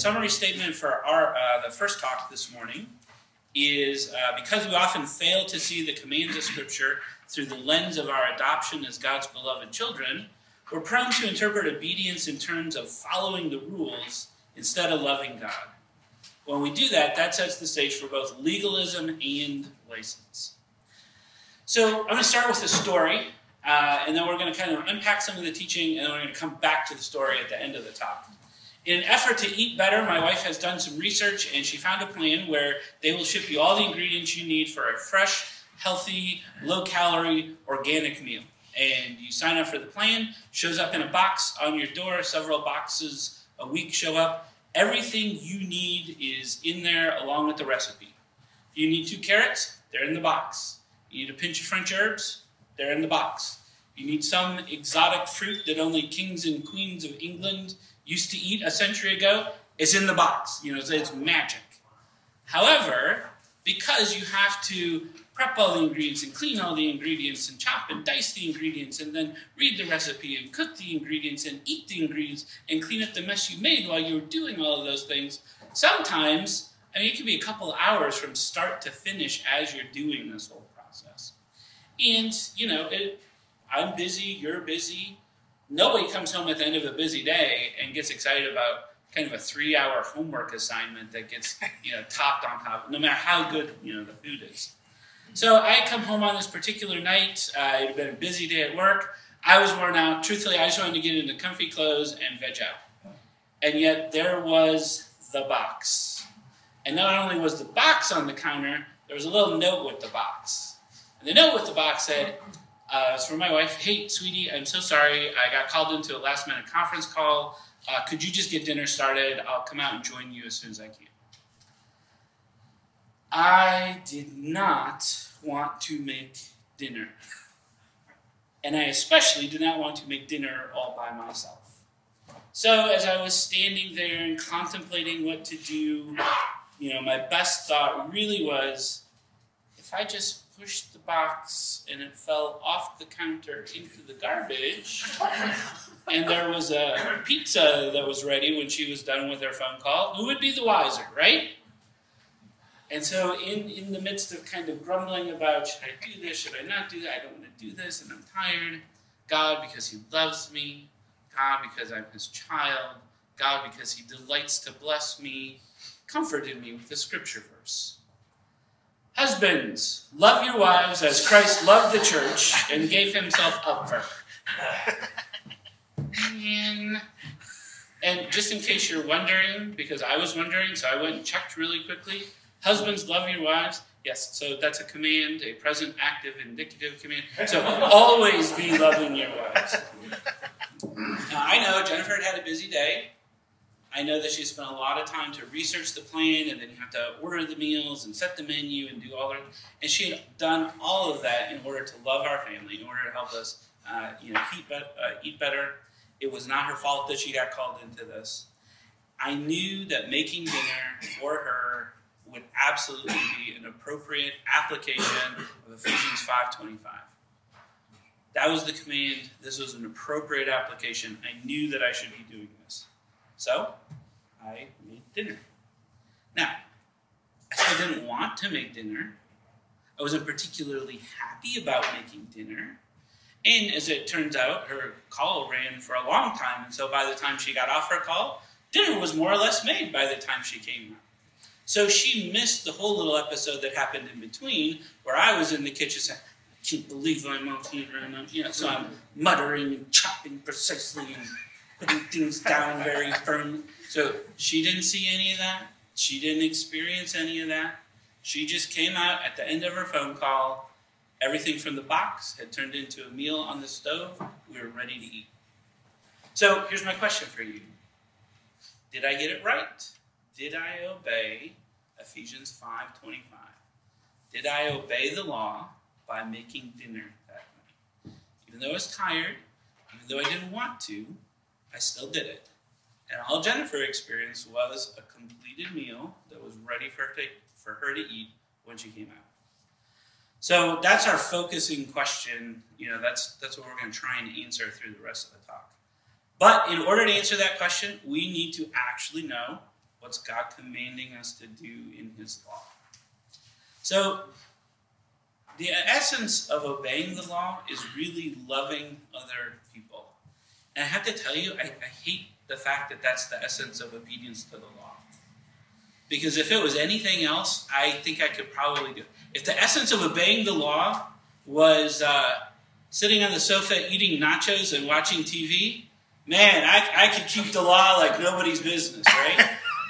summary statement for the first talk this morning is because we often fail to see the commands of Scripture through the lens of our adoption as God's beloved children, we're prone to interpret obedience in terms of following the rules instead of loving God. When we do that, that sets the stage for both legalism and license. So I'm going to start with a story, and then we're going to kind of unpack some of the teaching, and then we're going to come back to the story at the end of the talk. In an effort to eat better, my wife has done some research, and she found a plan where they will ship you all the ingredients you need for a fresh, healthy, low-calorie, organic meal. And you sign up for the plan, shows up in a box on your door, several boxes a week show up. Everything you need is in there along with the recipe. If you need 2 carrots, they're in the box. You need a pinch of French herbs, they're in the box. You need some exotic fruit that only kings and queens of England used to eat a century ago, it's in the box. It's magic. However, because you have to prep all the ingredients and clean all the ingredients and chop and dice the ingredients and then read the recipe and cook the ingredients and eat the ingredients and clean up the mess you made while you were doing all of those things, sometimes, it can be a couple of hours from start to finish as you're doing this whole process. And, I'm busy, you're busy. Nobody comes home at the end of a busy day and gets excited about kind of a 3-hour homework assignment that gets, topped on top, no matter how good, the food is. So I come home on this particular night. It had been a busy day at work. I was worn out. Truthfully, I just wanted to get into comfy clothes and veg out. And yet there was the box. And not only was the box on the counter, there was a little note with the box. And the note with the box said, it's for my wife. Hey, sweetie, I'm so sorry. I got called into a last-minute conference call. Could you just get dinner started? I'll come out and join you as soon as I can. I did not want to make dinner. And I especially did not want to make dinner all by myself. So as I was standing there and contemplating what to do, my best thought really was, if I just pushed the box and it fell off the counter into the garbage, and there was a pizza that was ready when she was done with her phone call, who would be the wiser, right? And so in the midst of kind of grumbling about, should I do this, should I not do that, I don't want to do this, and I'm tired, God, because he loves me, God, because I'm his child, God, because he delights to bless me, comforted me with the scripture verse. Husbands, love your wives as Christ loved the church and gave himself up for her. And just in case you're wondering, because I was wondering, so I went and checked really quickly. Husbands, love your wives. Yes, so that's a command, a present, active, indicative command. So always be loving your wives. Now, I know Jennifer had a busy day. I know that she spent a lot of time to research the plan, and then you have to order the meals and set the menu and do all that. And she had done all of that in order to love our family, in order to help us eat better. It was not her fault that she got called into this. I knew that making dinner for her would absolutely be an appropriate application of Ephesians 5:25. That was the command. This was an appropriate application. I knew that I should be doing this. So, I made dinner. Now, I didn't want to make dinner. I wasn't particularly happy about making dinner. And as it turns out, her call ran for a long time. And so by the time she got off her call, dinner was more or less made by the time she came out. So she missed the whole little episode that happened in between, where I was in the kitchen saying, I can't believe I'm out here. So I'm muttering and chopping precisely and putting things down very firmly. So she didn't see any of that. She didn't experience any of that. She just came out at the end of her phone call. Everything from the box had turned into a meal on the stove. We were ready to eat. So here's my question for you. Did I get it right? Did I obey Ephesians 5:25? Did I obey the law by making dinner that night? Even though I was tired, even though I didn't want to, I still did it. And all Jennifer experienced was a completed meal that was ready for her to eat when she came out. So that's our focusing question. That's what we're going to try and answer through the rest of the talk. But in order to answer that question, we need to actually know What's God commanding us to do in his law? So, the essence of obeying the law is really loving other people. And I have to tell you, I hate the fact that that's the essence of obedience to the law. Because if it was anything else, I think I could probably do it. If the essence of obeying the law was sitting on the sofa eating nachos and watching TV, man, I could keep the law like nobody's business, right?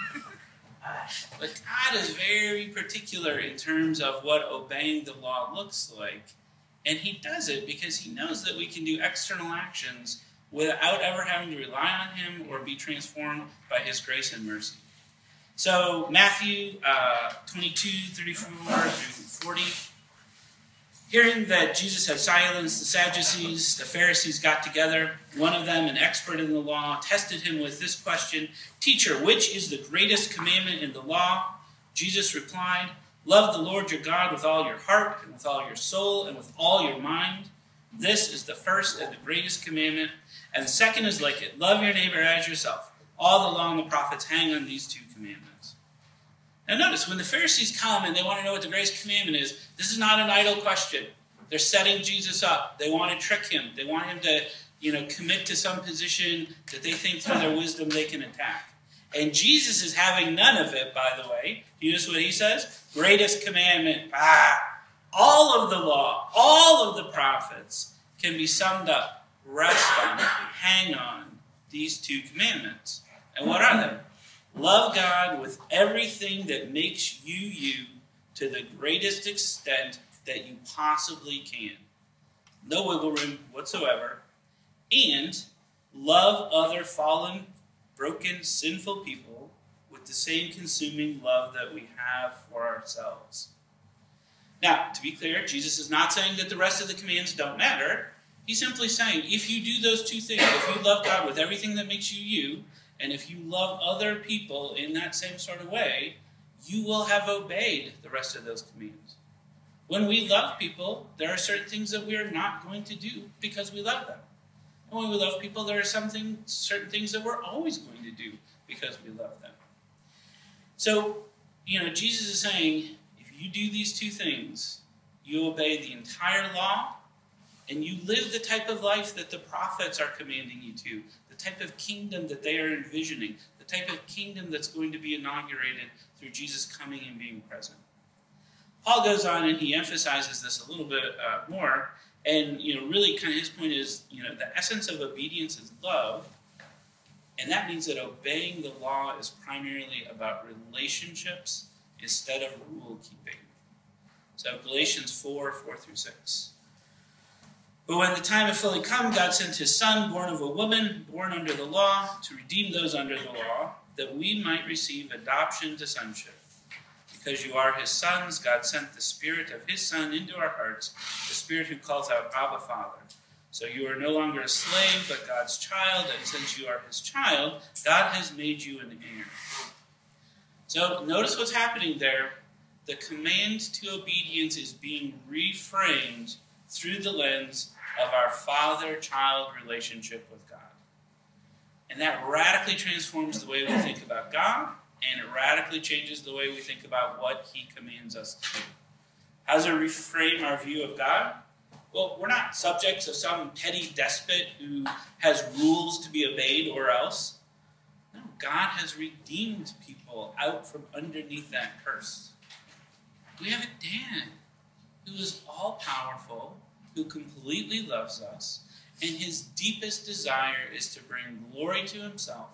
But God is very particular in terms of what obeying the law looks like. And he does it because he knows that we can do external actions without ever having to rely on him or be transformed by his grace and mercy. So Matthew 22, 34 through 40. Hearing that Jesus had silenced the Sadducees, the Pharisees got together. One of them, an expert in the law, tested him with this question, "Teacher, which is the greatest commandment in the law?" Jesus replied, "Love the Lord your God with all your heart and with all your soul and with all your mind. This is the first and the greatest commandment. And the second is like it. Love your neighbor as yourself. All the law and the prophets hang on these two commandments." Now notice, when the Pharisees come and they want to know what the greatest commandment is, this is not an idle question. They're setting Jesus up. They want to trick him. They want him to, commit to some position that they think through their wisdom they can attack. And Jesus is having none of it, by the way. You notice what he says? Greatest commandment. All of the law, all of the prophets can be summed up, rest on, hang on these two commandments. And what are they? Love God with everything that makes you you to the greatest extent that you possibly can. No wiggle room whatsoever. And love other fallen, broken, sinful people with the same consuming love that we have for ourselves. Now, to be clear, Jesus is not saying that the rest of the commands don't matter. He's simply saying, if you do those two things, if you love God with everything that makes you you, and if you love other people in that same sort of way, you will have obeyed the rest of those commands. When we love people, there are certain things that we are not going to do because we love them. And when we love people, there are certain things that we're always going to do because we love them. So, Jesus is saying, if you do these two things, you obey the entire law, and you live the type of life that the prophets are commanding you to, the type of kingdom that they are envisioning, the type of kingdom that's going to be inaugurated through Jesus coming and being present. Paul goes on and he emphasizes this a little bit more, and really kind of his point is, the essence of obedience is love, and that means that obeying the law is primarily about relationships instead of rule keeping. So Galatians 4 through 6. But when the time had fully come, God sent his Son, born of a woman, born under the law, to redeem those under the law, that we might receive adoption to sonship. Because you are his sons, God sent the Spirit of his Son into our hearts, the Spirit who calls out, Abba, Father. So you are no longer a slave, but God's child, and since you are his child, God has made you an heir. So notice what's happening there. The command to obedience is being reframed through the lens of our father-child relationship with God. And that radically transforms the way we think about God, and it radically changes the way we think about what he commands us to do. How does it reframe our view of God? Well, we're not subjects of some petty despot who has rules to be obeyed or else. No, God has redeemed people out from underneath that curse. We have a dad who is all-powerful, who completely loves us, and his deepest desire is to bring glory to himself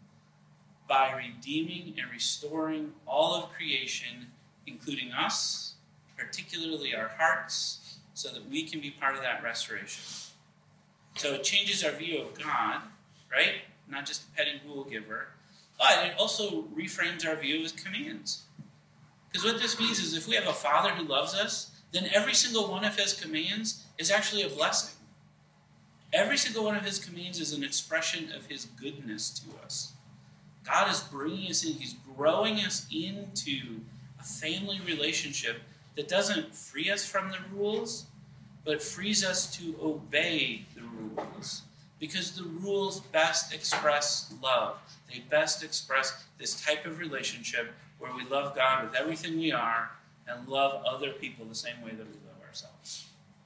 by redeeming and restoring all of creation, including us, particularly our hearts, so that we can be part of that restoration. So it changes our view of God, right? Not just a petty rule giver, but it also reframes our view of his commands. Because what this means is if we have a father who loves us, then every single one of his commands is actually a blessing. Every single one of his commands is an expression of his goodness to us. God is bringing us in. He's growing us into a family relationship that doesn't free us from the rules, but frees us to obey the rules. Because the rules best express love. They best express this type of relationship where we love God with everything we are and love other people the same way that we love ourselves.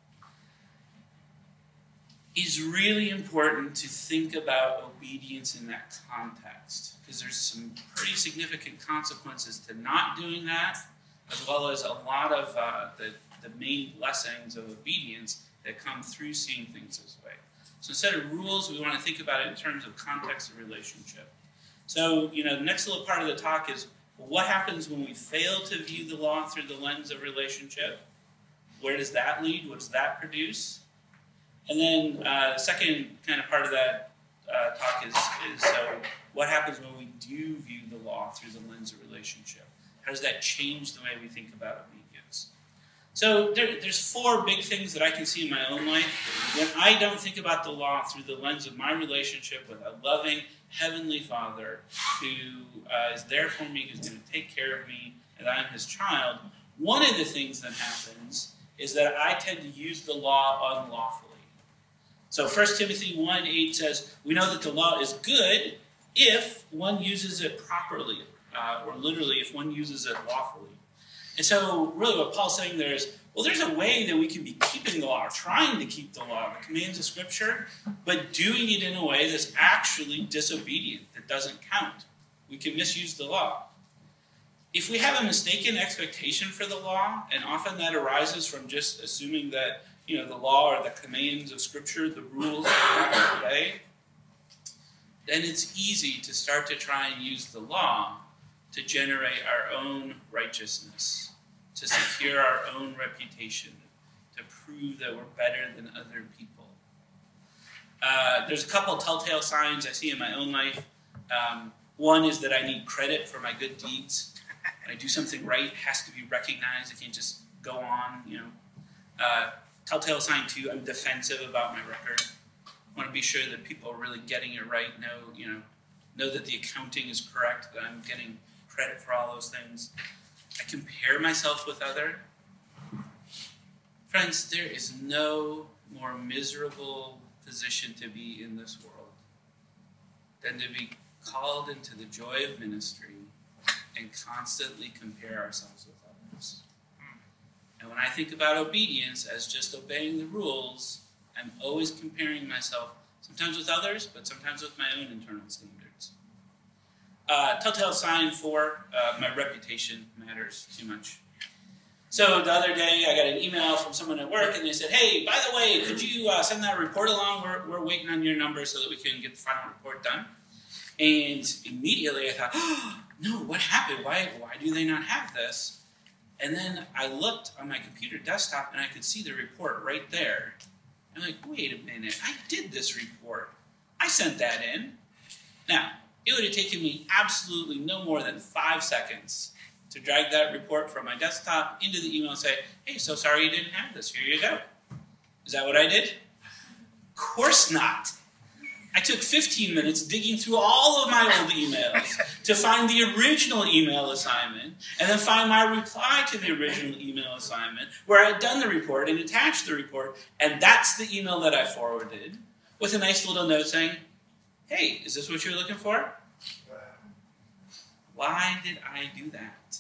It's really important to think about obedience in that context, because there's some pretty significant consequences to not doing that, as well as a lot of the main blessings of obedience that come through seeing things this way. So instead of rules, we want to think about it in terms of context of relationship. So, the next little part of the talk is, well, what happens when we fail to view the law through the lens of relationship? Where does that lead? What does that produce? And then the second kind of part of that talk is what happens when we do view the law through the lens of relationship? How does that change the way we think about obedience? So there's four big things that I can see in my own life. When I don't think about the law through the lens of my relationship with a loving Heavenly Father who is there for me, who's going to take care of me, and I'm His child, one of the things that happens is that I tend to use the law unlawfully. So 1 Timothy 1:8 says, we know that the law is good if one uses it properly, or literally if one uses it lawfully. And so really what Paul's saying there is, well, there's a way that we can be keeping the law, or trying to keep the law, the commands of Scripture, but doing it in a way that's actually disobedient, that doesn't count. We can misuse the law. If we have a mistaken expectation for the law, and often that arises from just assuming that, the law or the commands of Scripture, the rules that we have to obey, then it's easy to start to try and use the law to generate our own righteousness, to secure our own reputation, to prove that we're better than other people. There's a couple telltale signs I see in my own life. One is that I need credit for my good deeds. When I do something right, it has to be recognized. I can't just go on, Telltale sign 2, I'm defensive about my record. I want to be sure that people are really getting it right, know that the accounting is correct, that I'm getting credit for all those things. I compare myself with others. Friends, there is no more miserable position to be in this world than to be called into the joy of ministry and constantly compare ourselves with others. And when I think about obedience as just obeying the rules, I'm always comparing myself, sometimes with others, but sometimes with my own internal standards. Telltale sign 4, my reputation matters too much. So the other day, I got an email from someone at work, and they said, hey, by the way, could you send that report along? We're waiting on your number so that we can get the final report done. And immediately I thought, oh, no, what happened? Why do they not have this? And then I looked on my computer desktop, and I could see the report right there. I'm like, wait a minute, I did this report. I sent that in. Now, it would have taken me absolutely no more than 5 seconds to drag that report from my desktop into the email and say, hey, so sorry you didn't have this. Here you go. Is that what I did? Of course not. I took 15 minutes digging through all of my old emails to find the original email assignment and then find my reply to the original email assignment where I had done the report and attached the report, and that's the email that I forwarded with a nice little note saying, hey, is this what you're looking for? Why did I do that?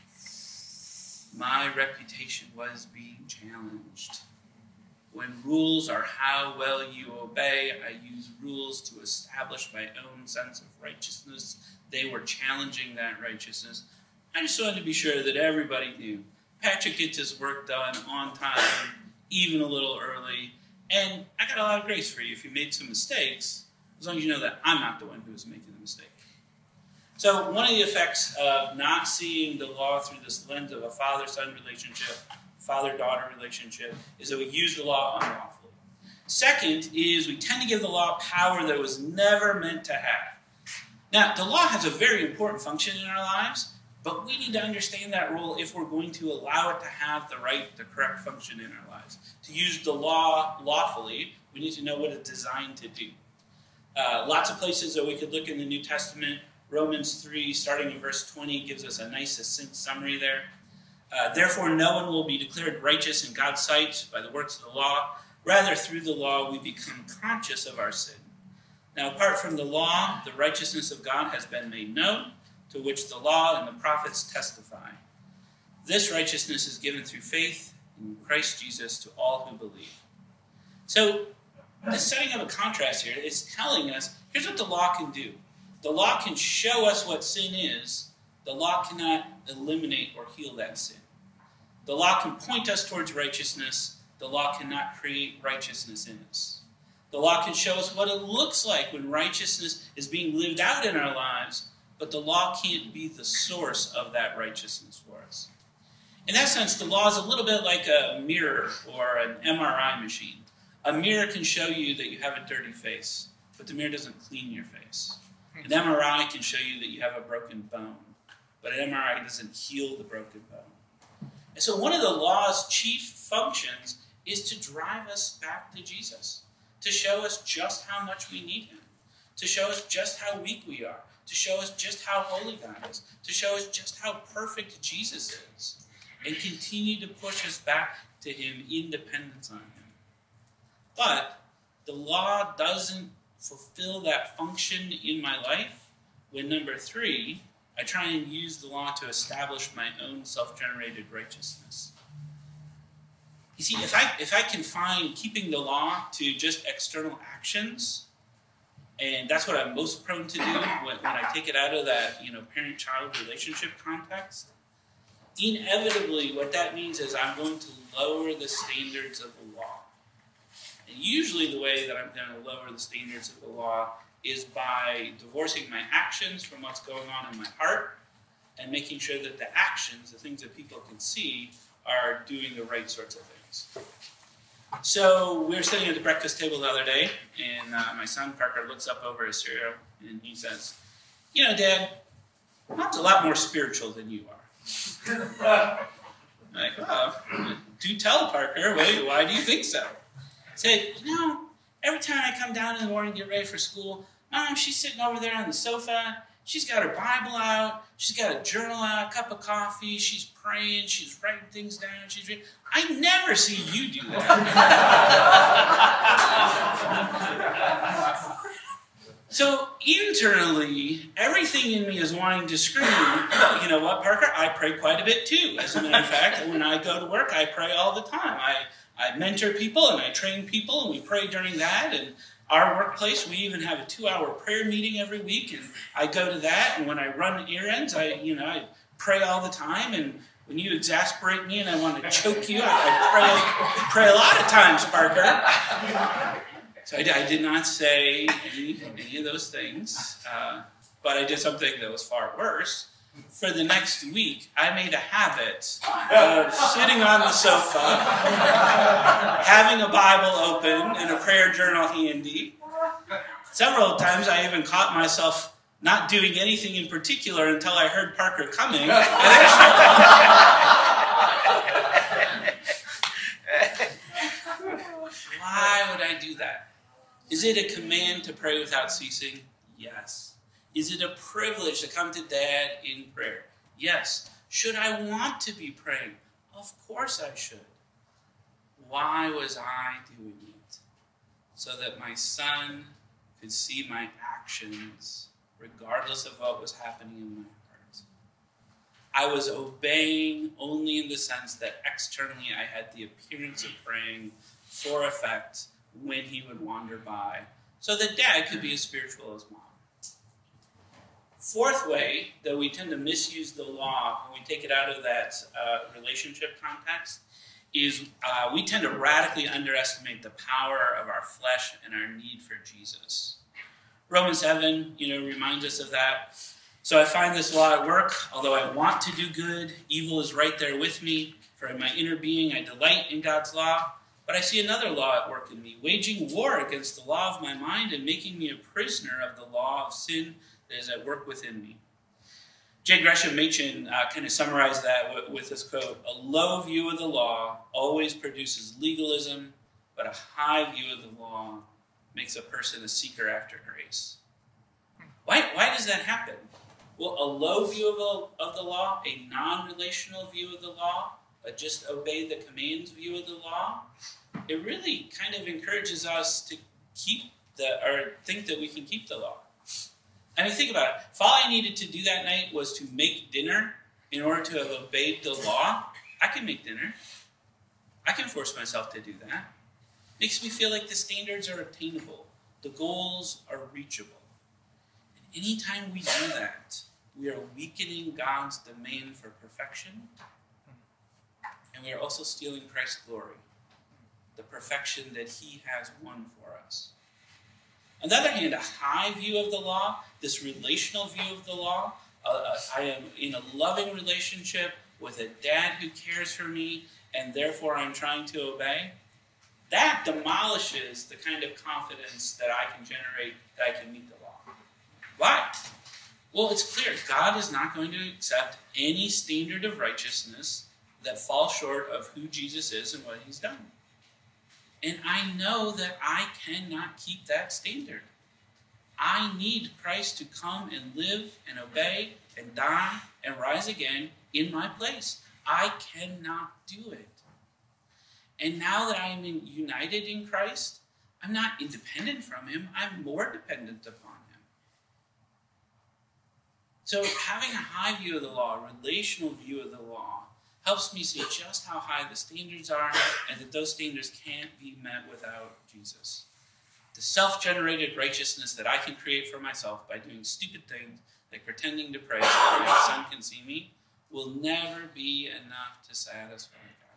My reputation was being challenged. When rules are how well you obey, I use rules to establish my own sense of righteousness. They were challenging that righteousness. I just wanted to be sure that everybody knew. Patrick gets his work done on time, even a little early, and I got a lot of grace for you if you made some mistakes, as long as you know that I'm not the one who was making the mistake. So one of the effects of not seeing the law through this lens of a father-son relationship, father-daughter relationship, is that we use the law unlawfully. Second is we tend to give the law power that it was never meant to have. Now, the law has a very important function in our lives, but we need to understand that role if we're going to allow it to have the correct function in our lives. To use the law lawfully, we need to know what it's designed to do. Lots of places that we could look in the New Testament. Romans 3, starting in verse 20, gives us a nice, succinct summary there. Therefore, no one will be declared righteous in God's sight by the works of the law. Rather, through the law, we become conscious of our sin. Now, apart from the law, the righteousness of God has been made known, to which the law and the prophets testify. This righteousness is given through faith in Christ Jesus to all who believe. So, this setting up a contrast here is telling us, here's what the law can do. The law can show us what sin is. The law cannot eliminate or heal that sin. The law can point us towards righteousness. The law cannot create righteousness in us. The law can show us what it looks like when righteousness is being lived out in our lives, but the law can't be the source of that righteousness for us. In that sense, the law is a little bit like a mirror or an MRI machine. A mirror can show you that you have a dirty face, but the mirror doesn't clean your face. An MRI can show you that you have a broken bone, but an MRI doesn't heal the broken bone. And so one of the law's chief functions is to drive us back to Jesus, to show us just how much we need him, to show us just how weak we are, to show us just how holy God is, to show us just how perfect Jesus is, and continue to push us back to him in dependence on him. But the law doesn't fulfill that function in my life when, number 3, I try and use the law to establish my own self-generated righteousness. You see, if I confine keeping the law to just external actions, and that's what I'm most prone to do when I take it out of that parent-child relationship context, inevitably what that means is I'm going to lower the standards of the law. And usually the way that I'm going to lower the standards of the law is by divorcing my actions from what's going on in my heart and making sure that the actions, the things that people can see, are doing the right sorts of things. So we were sitting at the breakfast table the other day, and my son Parker looks up over his cereal, and he says, Dad, Mom's a lot more spiritual than you are. I'm like, do tell, Parker. Why do you think so? I said, every time I come down in the morning to get ready for school, Mom, she's sitting over there on the sofa. She's got her Bible out. She's got a journal out, a cup of coffee. She's praying. She's writing things down. She's reading. I never see you do that. So internally, everything in me is wanting to scream, you know what, Parker? I pray quite a bit too. As a matter of fact, when I go to work, I pray all the time. I mentor people and I train people, and we pray during that. And our workplace, we even have a 2-hour prayer meeting every week, and I go to that. And when I run errands, I pray all the time. And when you exasperate me and I want to choke you, I pray a lot of times, Parker. So I did not say any of those things, but I did something that was far worse. For the next week, I made a habit of sitting on the sofa, having a Bible open and a prayer journal handy. Several times I even caught myself not doing anything in particular until I heard Parker coming. Why would I do that? Is it a command to pray without ceasing? Yes. Is it a privilege to come to Dad in prayer? Yes. Should I want to be praying? Of course I should. Why was I doing it? So that my son could see my actions regardless of what was happening in my heart. I was obeying only in the sense that externally I had the appearance of praying for effect when he would wander by, so that Dad could be as spiritual as Mom. Fourth way that we tend to misuse the law when we take it out of that relationship context is we tend to radically underestimate the power of our flesh and our need for Jesus. Romans 7, reminds us of that. So I find this law at work. Although I want to do good, evil is right there with me. For in my inner being I delight in God's law. But I see another law at work in me, waging war against the law of my mind and making me a prisoner of the law of sin that is at work within me. J. Gresham Machen kind of summarized that with this quote: a low view of the law always produces legalism, but a high view of the law makes a person a seeker after grace. Why does that happen? Well, a low view of the law, a non-relational view of the law, a just obey the commands view of the law, it really kind of encourages us to keep or think that we can keep the law. I mean, think about it. If all I needed to do that night was to make dinner in order to have obeyed the law, I can make dinner. I can force myself to do that. Makes me feel like the standards are attainable. The goals are reachable. And anytime we do that, we are weakening God's demand for perfection, and we are also stealing Christ's glory, the perfection that he has won for us. On the other hand, a high view of the law, this relational view of the law, I am in a loving relationship with a dad who cares for me, and therefore I'm trying to obey, that demolishes the kind of confidence that I can generate that I can meet the law. Why? Well, it's clear. God is not going to accept any standard of righteousness that falls short of who Jesus is and what he's done. And I know that I cannot keep that standard. I need Christ to come and live and obey and die and rise again in my place. I cannot do it. And now that I am united in Christ, I'm not independent from him. I'm more dependent upon him. So having a high view of the law, a relational view of the law, helps me see just how high the standards are and that those standards can't be met without Jesus. The self-generated righteousness that I can create for myself by doing stupid things like pretending to pray so that my son can see me will never be enough to satisfy God.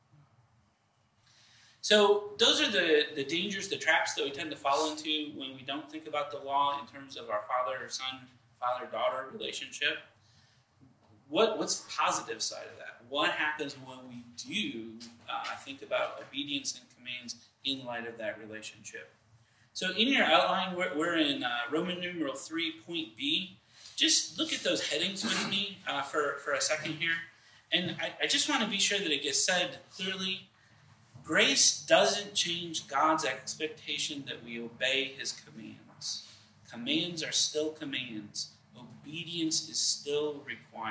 So those are the dangers, the traps that we tend to fall into when we don't think about the law in terms of our father-son, father-daughter relationship. What's the positive side of that? What happens when we do think about obedience and commands in light of that relationship? So in your outline, we're in Roman numeral 3, point B. Just look at those headings with me for a second here. And I just want to be sure that it gets said clearly. Grace doesn't change God's expectation that we obey his commands. Commands are still commands. Obedience is still required.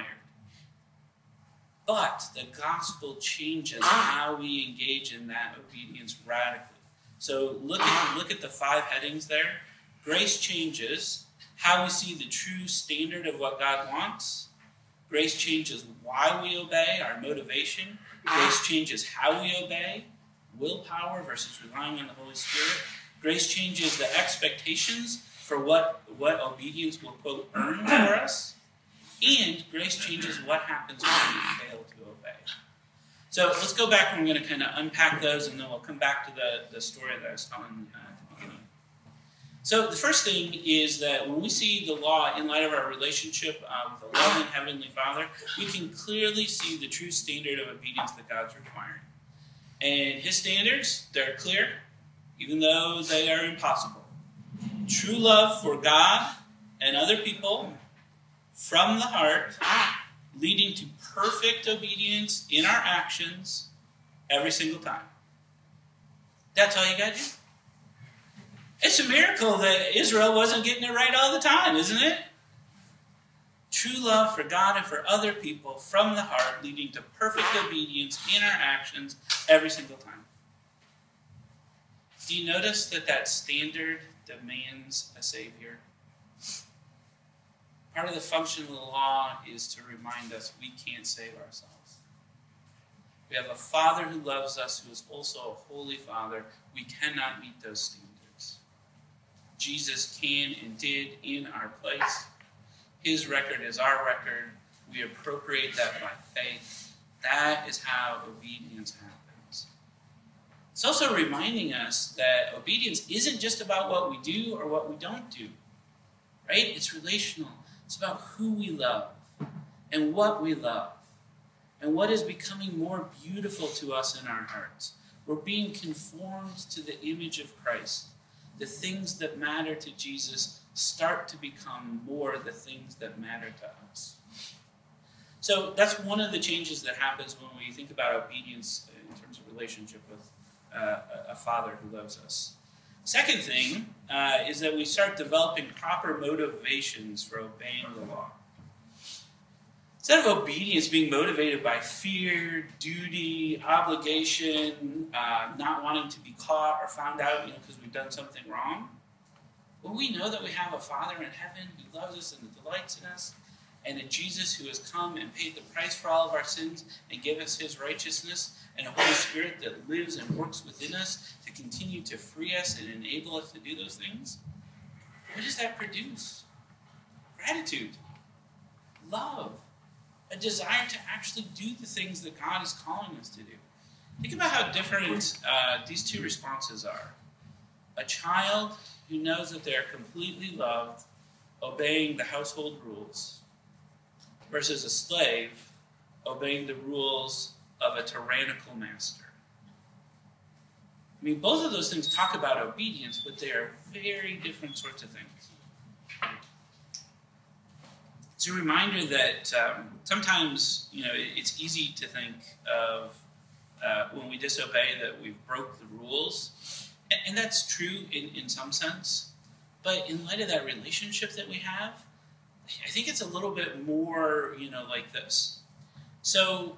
But the gospel changes how we engage in that obedience radically. So look at the 5 headings there. Grace changes how we see the true standard of what God wants. Grace changes why we obey, our motivation. Grace changes how we obey, willpower versus relying on the Holy Spirit. Grace changes the expectations for what obedience will, quote, earn for us. And grace changes what happens when we fail to obey. So let's go back and we're going to kind of unpack those, and then we'll come back to the story that I was telling at the beginning. So the first thing is that when we see the law in light of our relationship with a loving Heavenly Father, we can clearly see the true standard of obedience that God's requiring. And his standards, they're clear, even though they are impossible. True love for God and other people from the heart, leading to perfect obedience in our actions every single time. That's all you got to do. It's a miracle that Israel wasn't getting it right all the time, isn't it? True love for God and for other people from the heart, leading to perfect obedience in our actions every single time. Do you notice that standard demands a Savior? Part of the function of the law is to remind us we can't save ourselves. We have a Father who loves us, who is also a holy Father. We cannot meet those standards. Jesus can and did in our place. His record is our record. We appropriate that by faith. That is how obedience happens. It's also reminding us that obedience isn't just about what we do or what we don't do. Right? It's relational. It's about who we love and what we love and what is becoming more beautiful to us in our hearts. We're being conformed to the image of Christ. The things that matter to Jesus start to become more the things that matter to us. So that's one of the changes that happens when we think about obedience in terms of relationship with a Father who loves us. Second thing is that we start developing proper motivations for obeying the law. Instead of obedience being motivated by fear, duty, obligation, not wanting to be caught or found out because we've done something wrong, When we know that we have a Father in heaven who loves us and delights in us, and a Jesus who has come and paid the price for all of our sins and give us his righteousness, and a Holy Spirit that lives and works within us to continue to free us and enable us to do those things, what does that produce? Gratitude, love, a desire to actually do the things that God is calling us to do. Think about how different these two responses are. A child who knows that they are completely loved, obeying the household rules, versus a slave obeying the rules of a tyrannical master. I mean, both of those things talk about obedience, but they are very different sorts of things. It's a reminder that sometimes, it's easy to think of when we disobey that we've broke the rules. And that's true in some sense. But in light of that relationship that we have, I think it's a little bit more, like this. So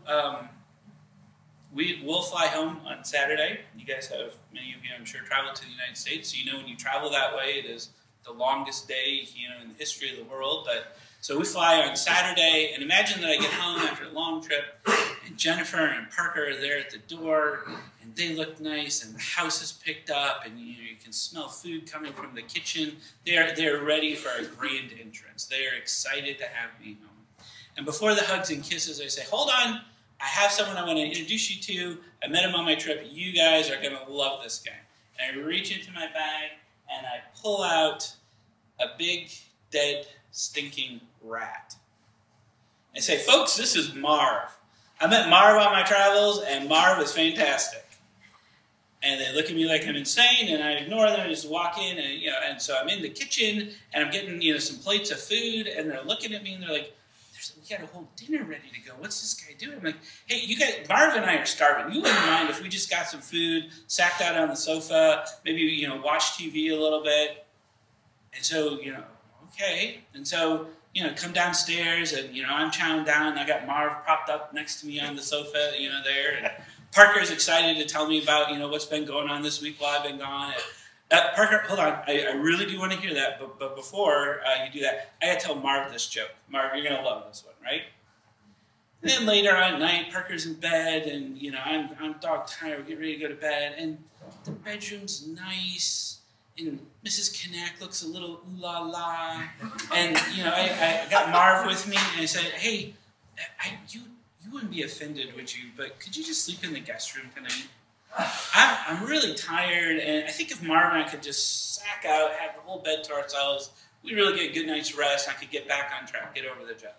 we'll fly home on Saturday. You guys have, many of you, I'm sure, traveled to the United States. So when you travel that way, it is the longest day, in the history of the world. So we fly on Saturday, and imagine that I get home after a long trip, and Jennifer and Parker are there at the door, and they look nice, and the house is picked up, and you can smell food coming from the kitchen. They're ready for a grand entrance. They are excited to have me home. And before the hugs and kisses, I say, hold on, I have someone I want to introduce you to. I met him on my trip. You guys are going to love this guy. And I reach into my bag, and I pull out a big, dead, stinking rat. I say, folks, this is Marv. I met Marv on my travels, and Marv is fantastic. And they look at me like I'm insane, and I ignore them and just walk in, and so I'm in the kitchen, and I'm getting, some plates of food, and they're looking at me, and they're like, we got a whole dinner ready to go. What's this guy doing? I'm like, hey, you guys, Marv and I are starving. You wouldn't mind if we just got some food, sat down on the sofa, maybe, watch TV a little bit. And so, okay. And so, come downstairs, and, I'm chowing down. I got Marv propped up next to me on the sofa, there. And Parker's excited to tell me about, what's been going on this week while I've been gone. Parker, hold on. I really do want to hear that. But before you do that, I got to tell Marv this joke. Marv, you're going to love this one, right? And then later on at night, Parker's in bed, and, I'm dog tired. We're getting ready to go to bed. And the bedroom's nice. And Mrs. Knack looks a little ooh la la. And, I got Marv with me, and I said, hey, you wouldn't be offended, would you? But could you just sleep in the guest room tonight? I'm really tired, and I think if Marv and I could just sack out, have the whole bed to ourselves, we'd really get a good night's rest, and I could get back on track, get over the jet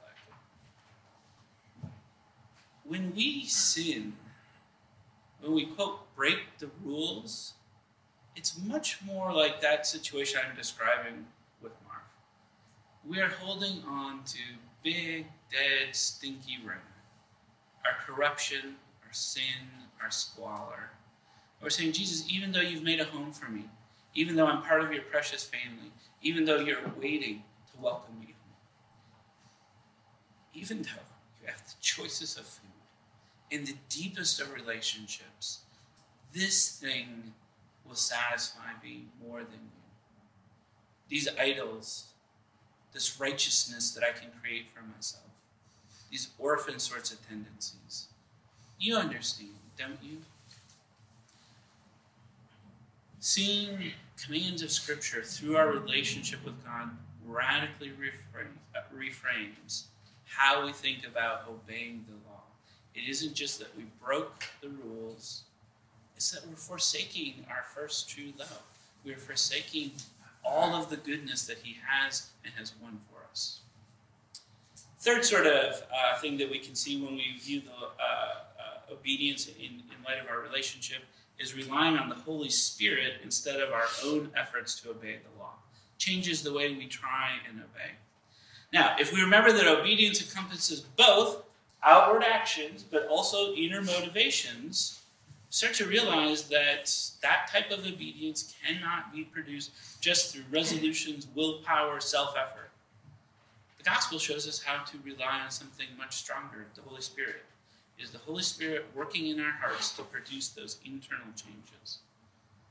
lag. When we sin, when we, quote, break the rules, it's much more like that situation I'm describing with Marv. We are holding on to big, dead, stinky ruin. Our corruption, our sin, our squalor. We're saying, Jesus, even though you've made a home for me, even though I'm part of your precious family, even though you're waiting to welcome me home, even though you have the choicest of food and the deepest of relationships, this thing will satisfy me more than you. These idols, this righteousness that I can create for myself, these orphan sorts of tendencies. You understand, don't you? Seeing commands of Scripture through our relationship with God radically reframes how we think about obeying the law. It isn't just that we broke the rules, it's that we're forsaking our first true love. We're forsaking all of the goodness that He has and has won for us. Third sort of thing that we can see when we view the obedience in light of our relationship is relying on the Holy Spirit instead of our own efforts to obey the law. Changes the way we try and obey. Now, if we remember that obedience encompasses both outward actions but also inner motivations, start to realize that that type of obedience cannot be produced just through resolutions, willpower, self-effort. The gospel shows us how to rely on something much stronger, the Holy Spirit. It is the Holy Spirit working in our hearts to produce those internal changes.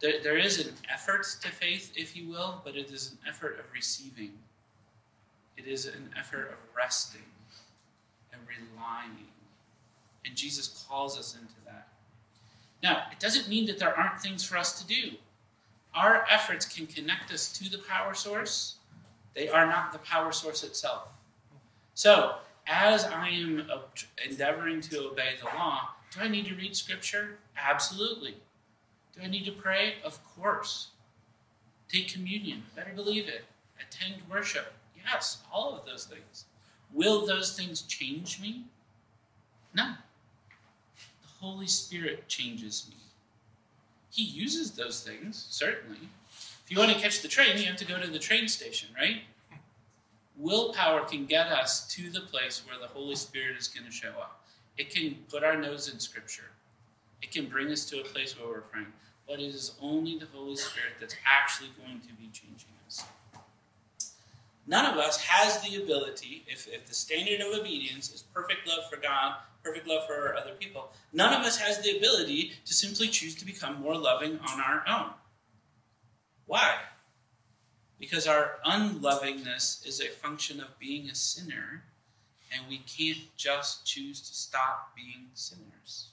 There is an effort to faith, if you will, but it is an effort of receiving. It is an effort of resting and relying. And Jesus calls us into that. Now, it doesn't mean that there aren't things for us to do. Our efforts can connect us to the power source. They are not the power source itself. So, as I am endeavoring to obey the law, do I need to read Scripture? Absolutely. Do I need to pray? Of course. Take communion. Better believe it. Attend worship. Yes, all of those things. Will those things change me? No. The Holy Spirit changes me. He uses those things, certainly. If you want to catch the train, you have to go to the train station, right? Willpower can get us to the place where the Holy Spirit is going to show up. It can put our nose in Scripture. It can bring us to a place where we're praying. But it is only the Holy Spirit that's actually going to be changing us. None of us has the ability, if the standard of obedience is perfect love for God, perfect love for other people, none of us has the ability to simply choose to become more loving on our own. Why? Because our unlovingness is a function of being a sinner, and we can't just choose to stop being sinners.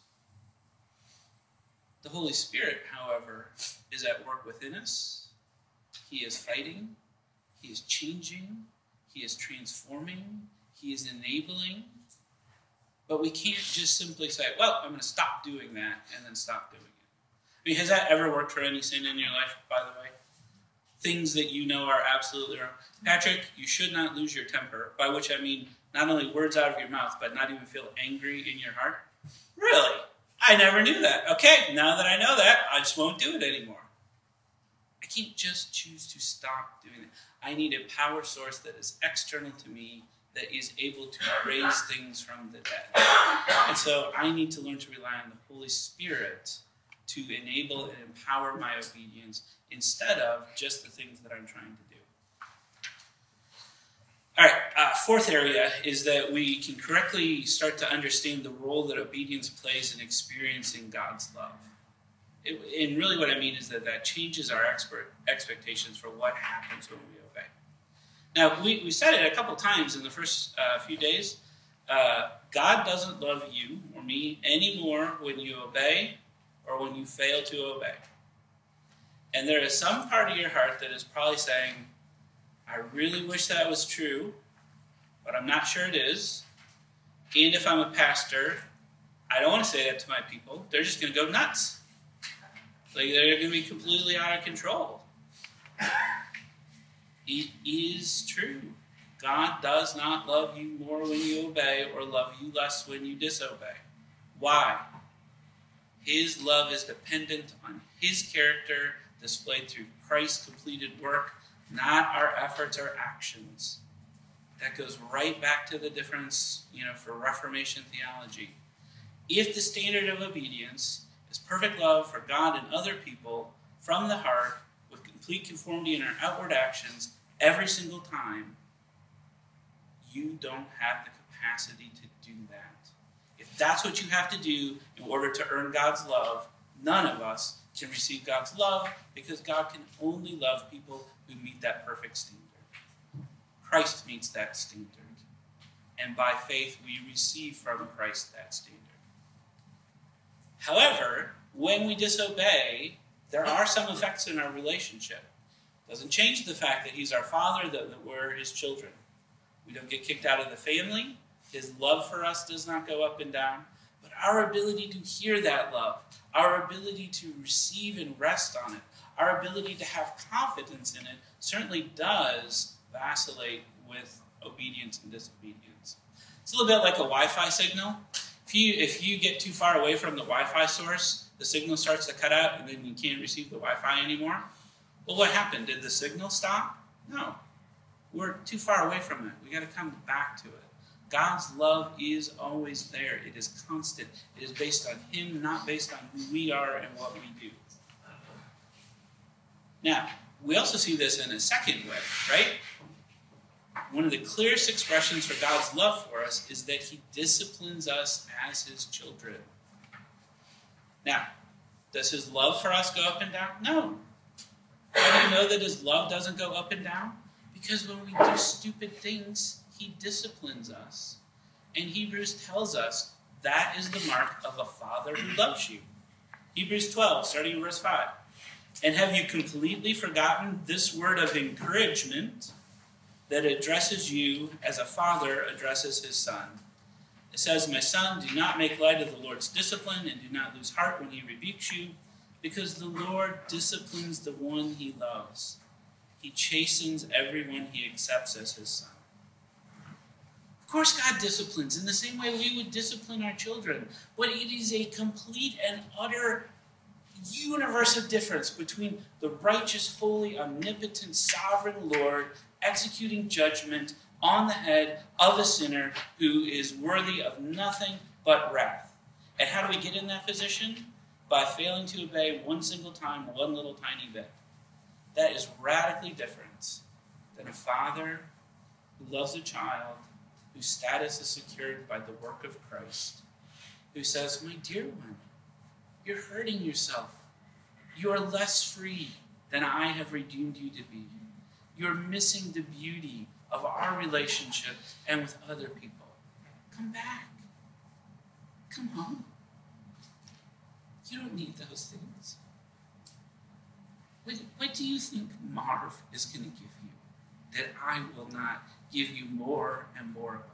The Holy Spirit, however, is at work within us. He is fighting. He is changing. He is transforming. He is enabling. But we can't just simply say, well, I'm going to stop doing that and then stop doing it. I mean, has that ever worked for any sin in your life, by the way? Things that you know are absolutely wrong. Patrick, you should not lose your temper, by which I mean not only words out of your mouth, but not even feel angry in your heart. Really? I never knew that. Okay, now that I know that, I just won't do it anymore. I can't just choose to stop doing it. I need a power source that is external to me, that is able to raise things from the dead. And so I need to learn to rely on the Holy Spirit to enable and empower my obedience instead of just the things that I'm trying to do. All right, fourth area is that we can correctly start to understand the role that obedience plays in experiencing God's love. And really what I mean is that changes our expectations for what happens when we obey. Now, we said it a couple times in the first few days. God doesn't love you or me any more when you obey or when you fail to obey. And there is some part of your heart that is probably saying, I really wish that was true, but I'm not sure it is. And if I'm a pastor, I don't want to say that to my people. They're just going to go nuts. Like they're going to be completely out of control. It is true. God does not love you more when you obey or love you less when you disobey. Why? His love is dependent on his character displayed through Christ's completed work, not our efforts or actions. That goes right back to the difference, for Reformation theology. If the standard of obedience is perfect love for God and other people from the heart with complete conformity in our outward actions every single time, you don't have the capacity to do that. If that's what you have to do in order to earn God's love, none of us can receive God's love because God can only love people who meet that perfect standard. Christ meets that standard. And by faith, we receive from Christ that standard. However, when we disobey, there are some effects in our relationship. It doesn't change the fact that he's our Father, that we're his children. We don't get kicked out of the family. His love for us does not go up and down. But our ability to hear that love, our ability to receive and rest on it, our ability to have confidence in it certainly does vacillate with obedience and disobedience. It's a little bit like a Wi-Fi signal. If you get too far away from the Wi-Fi source, the signal starts to cut out and then you can't receive the Wi-Fi anymore. Well, what happened? Did the signal stop? No. We're too far away from it. We got to come back to it. God's love is always there. It is constant. It is based on him, not based on who we are and what we do. Now, we also see this in a second way, right? One of the clearest expressions for God's love for us is that he disciplines us as his children. Now, Does his love for us go up and down? No. How do you know that his love doesn't go up and down? Because when we do stupid things, he disciplines us. And Hebrews tells us that is the mark of a father who loves you. Hebrews 12, starting in verse 5. And have you completely forgotten this word of encouragement that addresses you as a father addresses his son? It says, my son, do not make light of the Lord's discipline and do not lose heart when he rebukes you, because the Lord disciplines the one he loves. He chastens everyone he accepts as his son. Of course, God disciplines in the same way we would discipline our children. But it is a complete and utter universe of difference between the righteous, holy, omnipotent, sovereign Lord executing judgment on the head of a sinner who is worthy of nothing but wrath. And how do we get in that position? By failing to obey one single time, one little tiny bit. That is radically different than a father who loves a child, whose status is secured by the work of Christ, who says, my dear one, you're hurting yourself. You are less free than I have redeemed you to be. You're missing the beauty of our relationship and with other people. Come back. Come home. You don't need those things. What do you think Marv is going to give you that I will not give you more and more abundantly?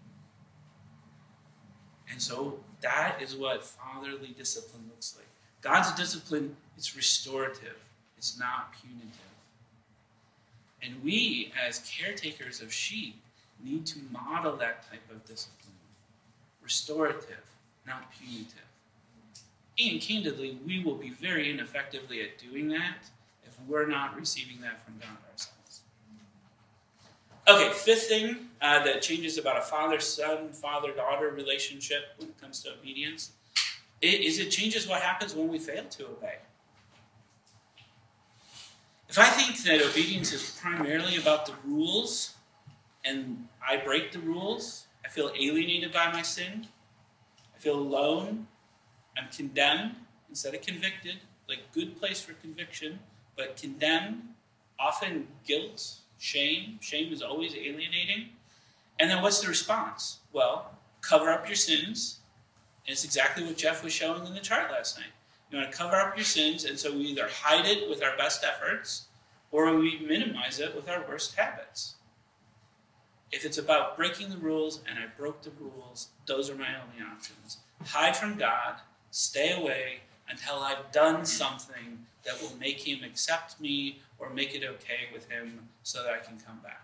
And so that is what fatherly discipline looks like. God's discipline is restorative. It's not punitive. And we, as caretakers of sheep, need to model that type of discipline. Restorative, not punitive. And candidly, we will be very ineffectively at doing that if we're not receiving that from God ourselves. Okay, fifth thing that changes about a father-son, father-daughter relationship when it comes to obedience is it changes what happens when we fail to obey. If I think that obedience is primarily about the rules, and I break the rules, I feel alienated by my sin, I feel alone, I'm condemned instead of convicted, like good place for conviction, but condemned, often guilt, shame. Shame is always alienating. And then what's the response? Well, cover up your sins. And it's exactly what Jeff was showing in the chart last night. You want to cover up your sins, and so we either hide it with our best efforts, or we minimize it with our worst habits. If it's about breaking the rules, and I broke the rules, those are my only options. Hide from God, stay away until I've done something that will make him accept me or make it okay with him so that I can come back.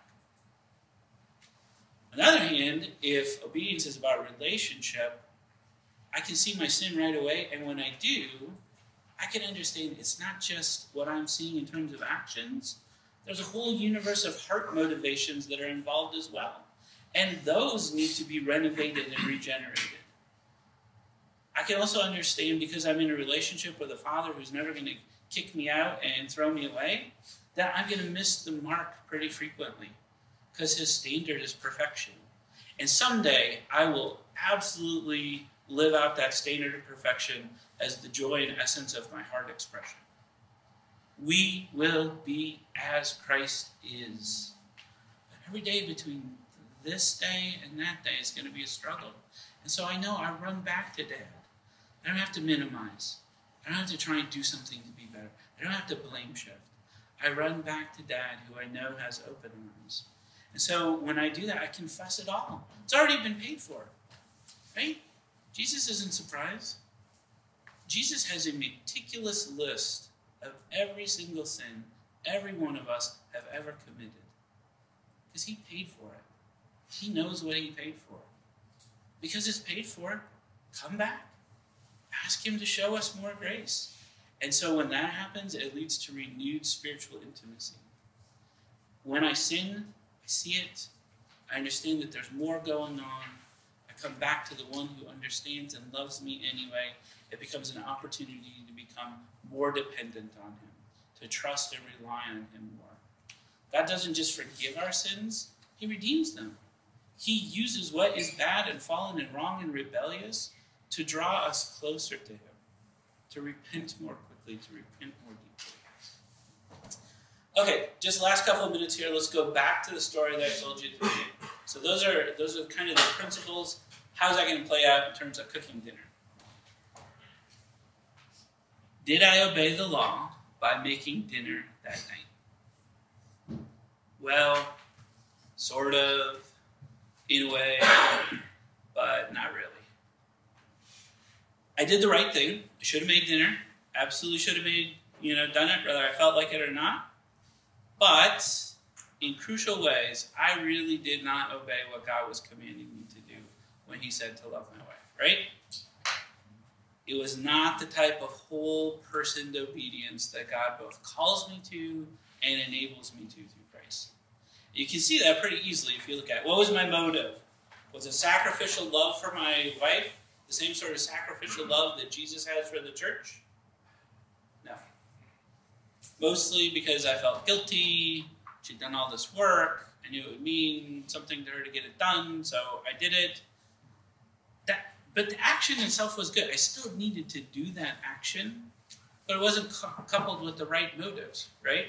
On the other hand, if obedience is about relationship, I can see my sin right away, and when I do, I can understand it's not just what I'm seeing in terms of actions. There's a whole universe of heart motivations that are involved as well. And those need to be renovated and regenerated. I can also understand, because I'm in a relationship with a father who's never going to kick me out and throw me away, that I'm going to miss the mark pretty frequently, because his standard is perfection. And someday I will absolutely live out that standard of perfection as the joy and essence of my heart expression. We will be as Christ is. But every day between this day and that day is going to be a struggle. And so I know I run back to Dad. I don't have to minimize. I don't have to try and do something to be better. I don't have to blame shift. I run back to Dad, who I know has open arms. And so when I do that, I confess it all. It's already been paid for, right? Jesus isn't surprised. Jesus has a meticulous list of every single sin every one of us have ever committed. Because he paid for it. He knows what he paid for. Because it's paid for, come back. Ask him to show us more grace. And so when that happens, it leads to renewed spiritual intimacy. When I sin, I see it. I understand that there's more going on. I come back to the one who understands and loves me anyway. It becomes an opportunity to become more dependent on him, to trust and rely on him more. God doesn't just forgive our sins, he redeems them. He uses what is bad and fallen and wrong and rebellious to draw us closer to him, to repent more quickly, to repent more deeply. Okay, just last couple of minutes here. Let's go back to the story that I told you at the beginning. So those are kind of the principles. How's that going to play out in terms of cooking dinner? Did I obey the law by making dinner that night? Well, sort of, in a way, but not really. I did the right thing. I should have made dinner. Absolutely should have done it, whether I felt like it or not. But in crucial ways, I really did not obey what God was commanding me to do when he said to love my wife, right? It was not the type of whole-personed obedience that God both calls me to and enables me to through Christ. You can see that pretty easily if you look at it. What was my motive? Was it sacrificial love for my wife? The same sort of sacrificial love that Jesus has for the church? No. Mostly because I felt guilty. She'd done all this work. I knew it would mean something to her to get it done, so I did it. But the action itself was good. I still needed to do that action, but it wasn't coupled with the right motives, right?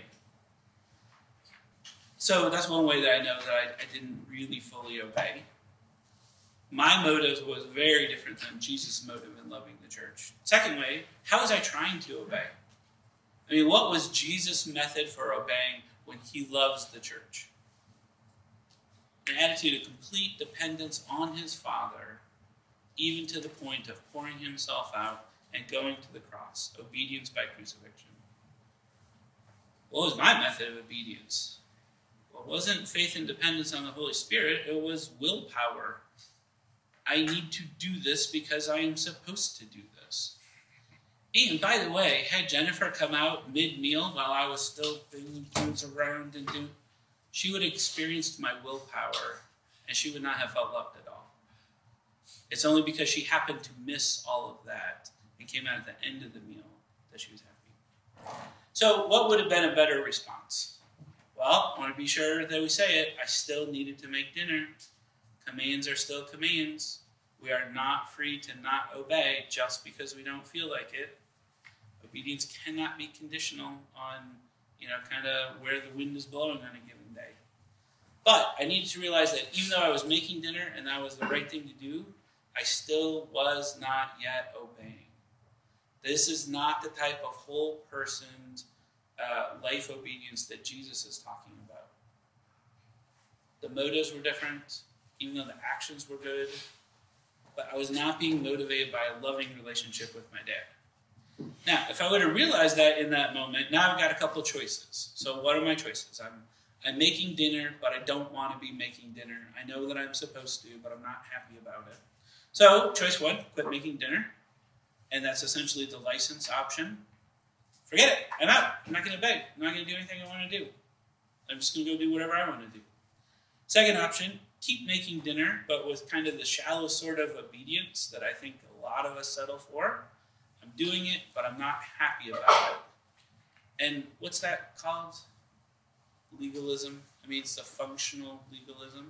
So that's one way that I know that I didn't really fully obey. My motive was very different than Jesus' motive in loving the church. Second way, how was I trying to obey? I mean, what was Jesus' method for obeying when he loves the church? An attitude of complete dependence on his Father, even to the point of pouring himself out and going to the cross. Obedience by crucifixion. What was my method of obedience? Well, it wasn't faith and dependence on the Holy Spirit. It was willpower. I need to do this because I am supposed to do this. And by the way, had Jennifer come out mid-meal while I was still bringing foods around and doing, she would have experienced my willpower and she would not have felt loved at all. It's only because she happened to miss all of that and came out at the end of the meal that she was happy. So what would have been a better response? Well, I want to be sure that we say it. I still needed to make dinner. Commands are still commands. We are not free to not obey just because we don't feel like it. Obedience cannot be conditional on, kind of where the wind is blowing on a given day. But I needed to realize that even though I was making dinner and that was the right thing to do, I still was not yet obeying. This is not the type of whole person's life obedience that Jesus is talking about. The motives were different, even though the actions were good, but I was not being motivated by a loving relationship with my dad. Now, if I would have realized that in that moment, now I've got a couple of choices. So what are my choices? I'm making dinner, but I don't want to be making dinner. I know that I'm supposed to, but I'm not happy about it. So, choice one, quit making dinner. And that's essentially the license option. Forget it. I'm out. I'm not going to beg. I'm not going to do anything I want to do. I'm just going to go do whatever I want to do. Second option, keep making dinner, but with kind of the shallow sort of obedience that I think a lot of us settle for. I'm doing it, but I'm not happy about it. And what's that called? Legalism. I mean, it's a functional legalism.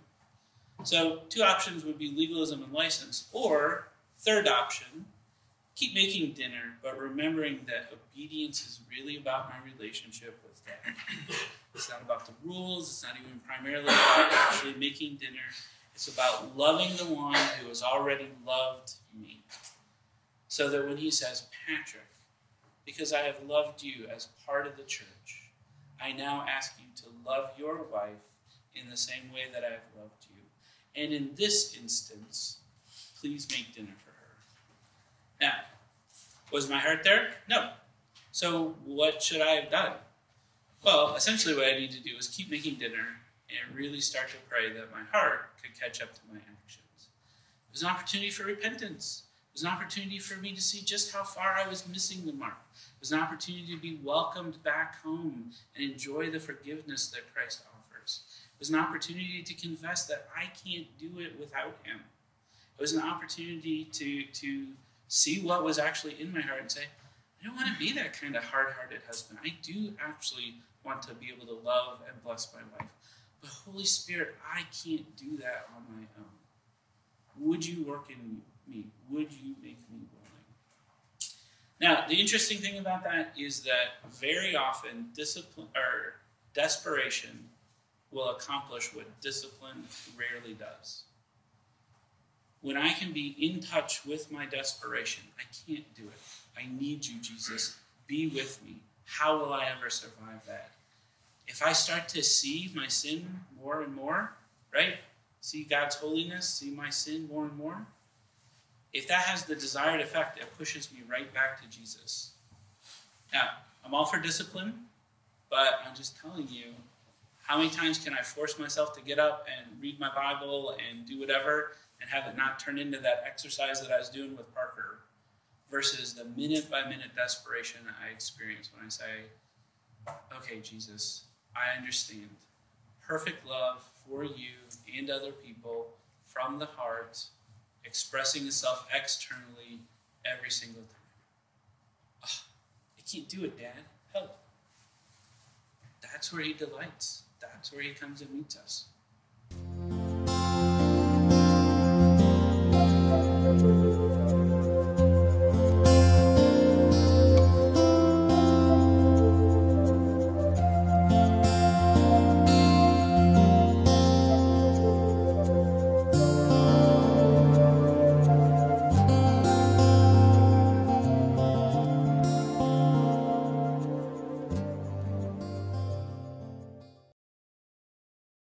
So 2 options would be legalism and license. Or, third option, keep making dinner, but remembering that obedience is really about my relationship with Dad. It's not about the rules. It's not even primarily about actually making dinner. It's about loving the one who has already loved me. So that when he says, Patrick, because I have loved you as part of the church, I now ask you to love your wife in the same way that I have loved you. And in this instance, please make dinner for her. Now, was my heart there? No. So what should I have done? Well, essentially what I need to do is keep making dinner and really start to pray that my heart could catch up to my actions. It was an opportunity for repentance. It was an opportunity for me to see just how far I was missing the mark. It was an opportunity to be welcomed back home and enjoy the forgiveness that Christ offers. It was an opportunity to confess that I can't do it without him. It was an opportunity to see what was actually in my heart and say, I don't want to be that kind of hard-hearted husband. I do actually want to be able to love and bless my wife. But Holy Spirit, I can't do that on my own. Would you work in me? Would you make me willing? Now, the interesting thing about that is that very often discipline or desperation will accomplish what discipline rarely does. When I can be in touch with my desperation, I can't do it. I need you, Jesus. Be with me. How will I ever survive that? If I start to see my sin more and more, right? See God's holiness, see my sin more and more. If that has the desired effect, it pushes me right back to Jesus. Now, I'm all for discipline, but I'm just telling you, how many times can I force myself to get up and read my Bible and do whatever and have it not turn into that exercise that I was doing with Parker versus the minute-by-minute desperation I experience when I say, okay, Jesus, I understand. Perfect love for you and other people from the heart, expressing itself externally every single time. Oh, I can't do it, Dad. Help. That's where he delights. That's where he comes and meets us.